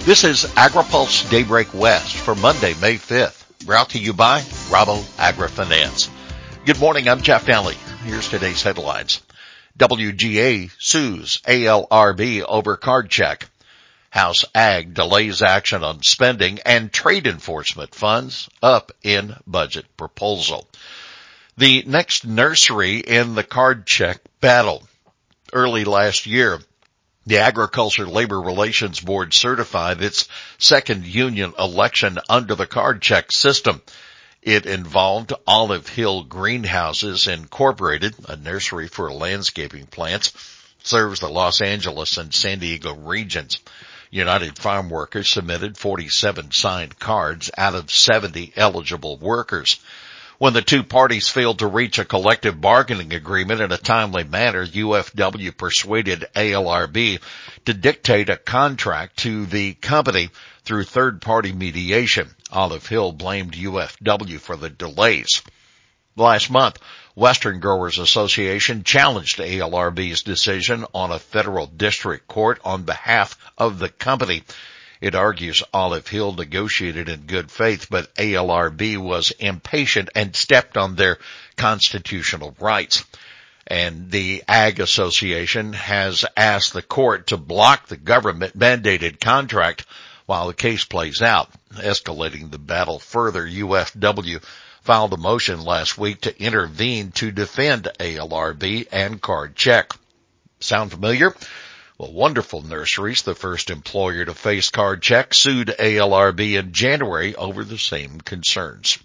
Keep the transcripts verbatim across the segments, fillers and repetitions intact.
This is AgriPulse Daybreak West for Monday, May fifth, brought to you by Rabo AgriFinance. Good morning, I'm Jeff Daly. Here's today's headlines. W G A sues A L R B over card check. House Ag delays action on spending and trade enforcement funds up in budget proposal. The next nursery in the card check battle. Early last year, the Agriculture Labor Relations Board certified its second union election under the card check system. It involved Olive Hill Greenhouses Incorporated, a nursery for landscaping plants, serves the Los Angeles and San Diego regions. United Farm Workers submitted forty-seven signed cards out of seventy eligible workers. When the two parties failed to reach a collective bargaining agreement in a timely manner, U F W persuaded A L R B to dictate a contract to the company through third-party mediation. Olive Hill blamed U F W for the delays. Last month, Western Growers Association challenged A L R B's decision on a federal district court on behalf of the company. It argues Olive Hill negotiated in good faith, but A L R B was impatient and stepped on their constitutional rights. And the Ag Association has asked the court to block the government-mandated contract while the case plays out. Escalating the battle further, U F W filed a motion last week to intervene to defend A L R B and card check. Sound familiar? Well, Wonderful Nurseries, the first employer to face card check, sued A L R B in January over the same concerns.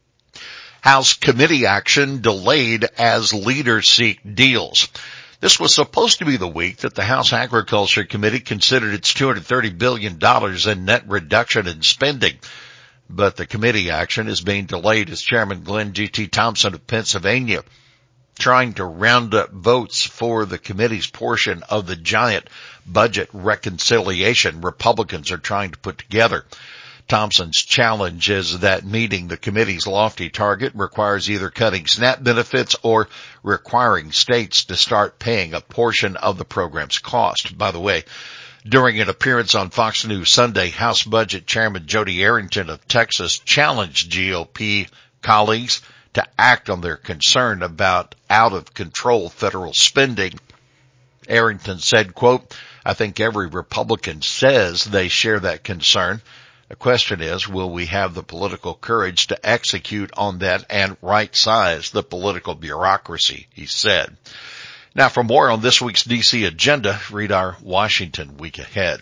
House committee action delayed as leaders seek deals. This was supposed to be the week that the House Agriculture Committee considered its two hundred thirty billion dollars in net reduction in spending. But the committee action is being delayed as Chairman Glenn G T Thompson of Pennsylvania trying to round up votes for the committee's portion of the giant budget reconciliation Republicans are trying to put together. Thompson's challenge is that meeting the committee's lofty target requires either cutting SNAP benefits or requiring states to start paying a portion of the program's cost. By the way, during an appearance on Fox News Sunday, House Budget Chairman Jody Arrington of Texas challenged G O P colleagues to act on their concern about out-of-control federal spending. Arrington said, quote, "I think every Republican says they share that concern. The question is, will we have the political courage to execute on that and right-size the political bureaucracy," he said. Now, for more on this week's D C agenda, read our Washington Week Ahead.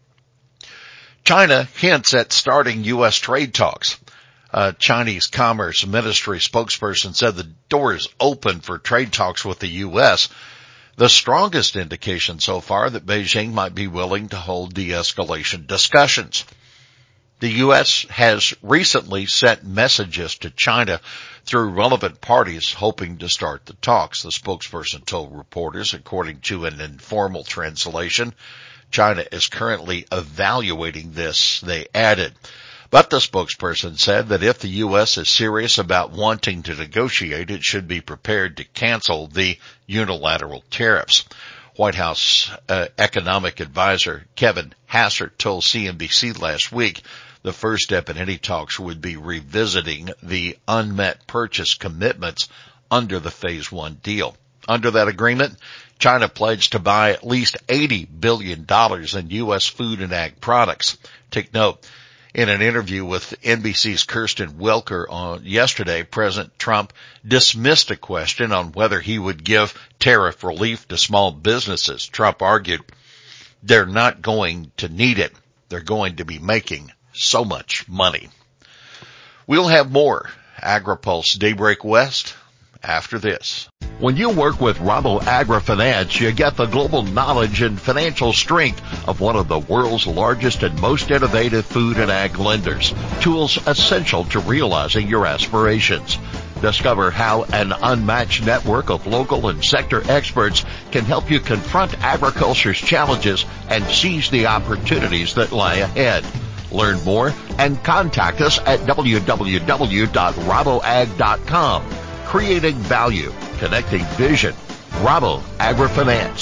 China hints at starting U S trade talks. A Chinese Commerce Ministry spokesperson said the door is open for trade talks with the U S, the strongest indication so far that Beijing might be willing to hold de-escalation discussions. The U S has recently sent messages to China through relevant parties hoping to start the talks, the spokesperson told reporters. According to an informal translation, China is currently evaluating this, they added. But the spokesperson said that if the U S is serious about wanting to negotiate, it should be prepared to cancel the unilateral tariffs. White House uh, economic advisor Kevin Hassert told C N B C last week the first step in any talks would be revisiting the unmet purchase commitments under the Phase One deal. Under that agreement, China pledged to buy at least eighty billion dollars in U S food and ag products. Take note, in an interview with N B C's Kirsten Welker on yesterday, President Trump dismissed a question on whether he would give tariff relief to small businesses. Trump argued they're not going to need it. They're going to be making so much money. We'll have more AgriPulse Daybreak West after this. When you work with Rabo AgriFinance, you get the global knowledge and financial strength of one of the world's largest and most innovative food and ag lenders. Tools essential to realizing your aspirations. Discover how an unmatched network of local and sector experts can help you confront agriculture's challenges and seize the opportunities that lie ahead. Learn more and contact us at w w w dot raboag dot com. Creating value, connecting vision. Rabo AgriFinance.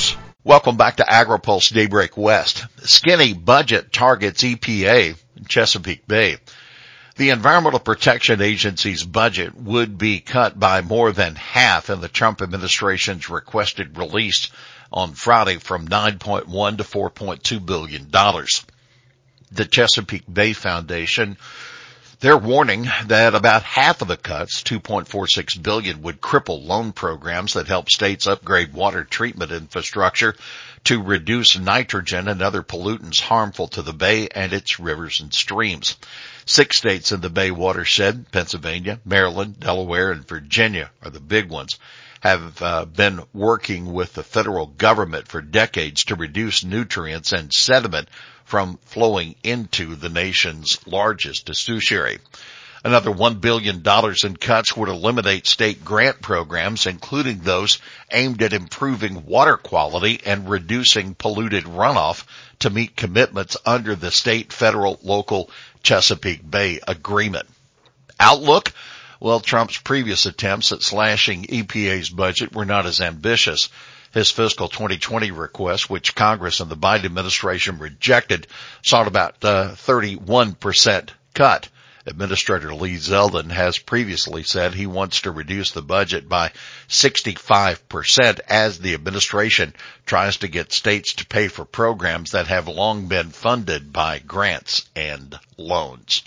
Welcome back to AgriPulse Daybreak West. Skinny budget targets E P A in Chesapeake Bay. The Environmental Protection Agency's budget would be cut by more than half in the Trump administration's requested release on Friday from nine point one to four point two billion dollars. The Chesapeake Bay Foundation, they're warning that about half of the cuts, two point four six billion dollars, would cripple loan programs that help states upgrade water treatment infrastructure to reduce nitrogen and other pollutants harmful to the bay and its rivers and streams. Six states in the Bay watershed, Pennsylvania, Maryland, Delaware, and Virginia are the big ones, have uh, been working with the federal government for decades to reduce nutrients and sediment from flowing into the nation's largest estuary. Another one billion dollars in cuts would eliminate state grant programs, including those aimed at improving water quality and reducing polluted runoff to meet commitments under the state, federal, local Chesapeake Bay Agreement. Outlook? Well, Trump's previous attempts at slashing E P A's budget were not as ambitious. His fiscal twenty twenty request, which Congress and the Biden administration rejected, sought about uh, thirty-one percent cut. Administrator Lee Zeldin has previously said he wants to reduce the budget by sixty-five percent as the administration tries to get states to pay for programs that have long been funded by grants and loans.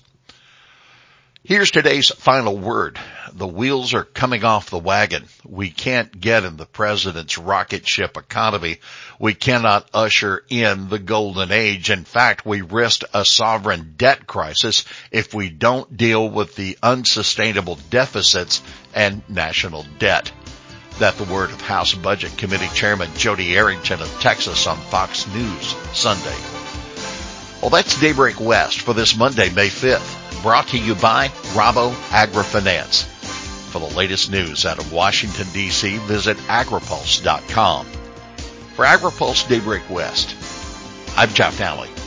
Here's today's final word. The wheels are coming off the wagon. We can't get in the president's rocket ship economy. We cannot usher in the golden age. In fact, we risk a sovereign debt crisis if we don't deal with the unsustainable deficits and national debt. That's the word of House Budget Committee Chairman Jody Arrington of Texas on Fox News Sunday. Well, that's Daybreak West for this Monday, May fifth. Brought to you by Rabo AgriFinance. For the latest news out of Washington, D C, visit agripulse dot com. For AgriPulse Daybreak West, I'm Jeff Alley.